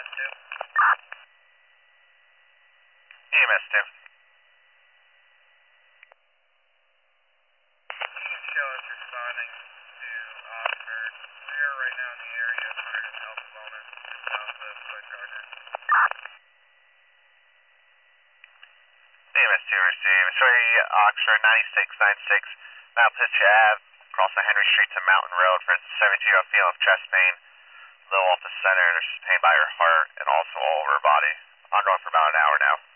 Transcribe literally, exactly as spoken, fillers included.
E M S two. Show us responding to Oxford. We are right now in the area of Hunterton Health Wellness, just south of Quick Gardner. E M S two receive. three Oxford ninety-six ninety-six. Mount Pitcher Ave, across the Henry Street to Mountain Road for seventy-two feeling of chest pain. Low off the center, and there's pain by her heart and also all over her body. Ongoing for about an hour now.